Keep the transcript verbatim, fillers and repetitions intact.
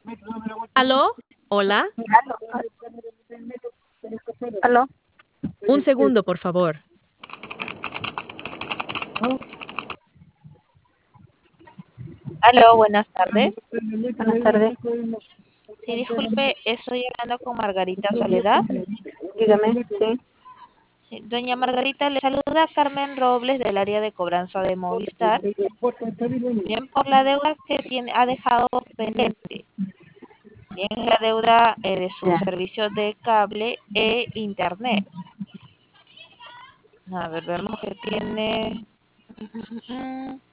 ¿Aló? Hola. ¿Aló? Un segundo, por favor. Aló, buenas tardes. Buenas tardes. Sí, disculpe, estoy hablando con Margarita Soledad. Dígame, sí. Sí, doña Margarita, le saluda Carmen Robles del área de cobranza de Movistar. Bien, por la deuda que tiene, ha dejado pendiente. Bien, la deuda eh, de sus Ya. servicios de cable e internet. A ver, vemos que tiene...